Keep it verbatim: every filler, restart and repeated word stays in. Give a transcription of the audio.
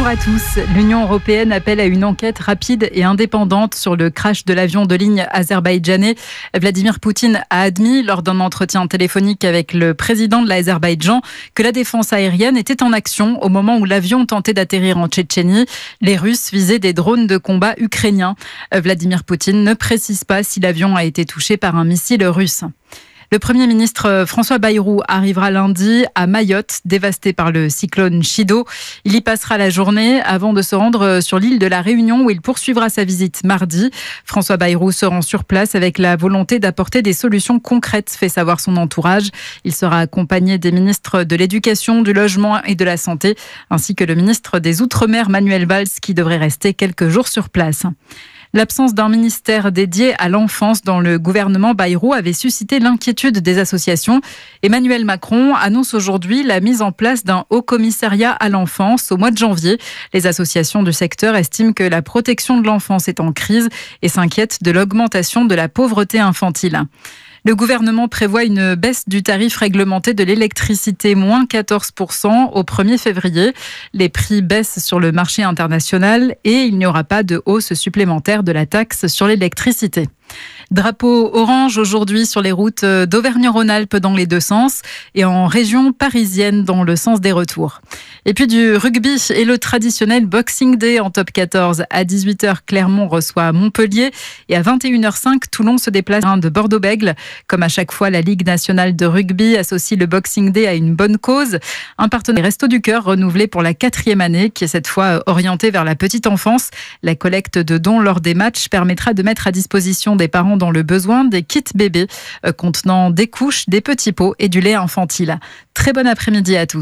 Bonjour à tous. L'Union européenne appelle à une enquête rapide et indépendante sur le crash de l'avion de ligne azerbaïdjanais. Vladimir Poutine a admis lors d'un entretien téléphonique avec le président de l'Azerbaïdjan que la défense aérienne était en action au moment où l'avion tentait d'atterrir en Tchétchénie. Les Russes visaient des drones de combat ukrainiens. Vladimir Poutine ne précise pas si l'avion a été touché par un missile russe. Le Premier ministre François Bayrou arrivera lundi à Mayotte, dévasté par le cyclone Chido. Il y passera la journée avant de se rendre sur l'île de la Réunion où il poursuivra sa visite mardi. François Bayrou se rend sur place avec la volonté d'apporter des solutions concrètes, fait savoir son entourage. Il sera accompagné des ministres de l'Éducation, du Logement et de la Santé, ainsi que le ministre des Outre-mer Manuel Valls qui devrait rester quelques jours sur place. L'absence d'un ministère dédié à l'enfance dans le gouvernement Bayrou avait suscité l'inquiétude des associations. Emmanuel Macron annonce aujourd'hui la mise en place d'un haut commissariat à l'enfance au mois de janvier. Les associations du secteur estiment que la protection de l'enfance est en crise et s'inquiètent de l'augmentation de la pauvreté infantile. Le gouvernement prévoit une baisse du tarif réglementé de l'électricité, moins quatorze pour cent au premier février. Les prix baissent sur le marché international et il n'y aura pas de hausse supplémentaire de la taxe sur l'électricité. Drapeau orange aujourd'hui sur les routes d'Auvergne-Rhône-Alpes dans les deux sens et en région parisienne dans le sens des retours. Et puis du rugby et le traditionnel Boxing Day en top quatorze. À dix-huit heures, Clermont reçoit Montpellier et à vingt et une heures cinq, Toulon se déplace de Bordeaux-Bègles. Comme à chaque fois, la Ligue nationale de rugby associe le Boxing Day à une bonne cause. Un partenariat Resto du Cœur renouvelé pour la quatrième année qui est cette fois orienté vers la petite enfance. La collecte de dons lors des matchs permettra de mettre à disposition des parents dans le besoin des kits bébés contenant des couches, des petits pots et du lait infantile. Très bon après-midi à tous.